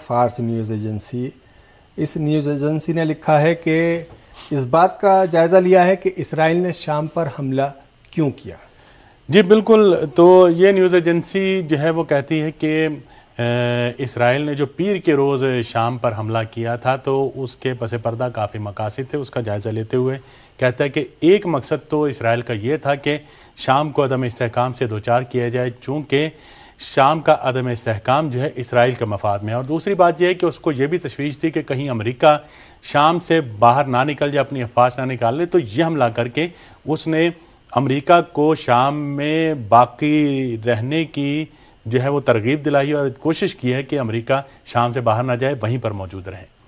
Fars news agency, इस news agency ने लिखा है कि इस बात का जायज़ा लिया है कि इसराइल ने शाम पर हमला क्यों किया। जी बिल्कुल, तो ये न्यूज़ एजेंसी जो है वो कहती है कि इसराइल ने जो पीर के रोज़ शाम पर हमला किया था तो उसके पस पर्दा काफ़ी मकासद थे। उसका जायज़ा लेते हुए कहता है कि एक मकसद तो इसराइल का ये था कि शाम को अदम इस्तेहकाम से दो चार किया जाए, चूँकि शाम का अदम इस्तेहकाम जो है इसराइल के मफाद में है। और दूसरी बात यह है कि उसको ये भी तशवीश थी कि कहीं अमेरिका शाम से बाहर ना निकल जाए, अपनी अफवाज ना निकाल ले, तो यह हमला करके उसने अमेरिका को शाम में बाकी रहने की जो है वो तरगीब दिलाई और कोशिश की है कि अमेरिका शाम से बाहर ना जाए, वहीं पर मौजूद रहे।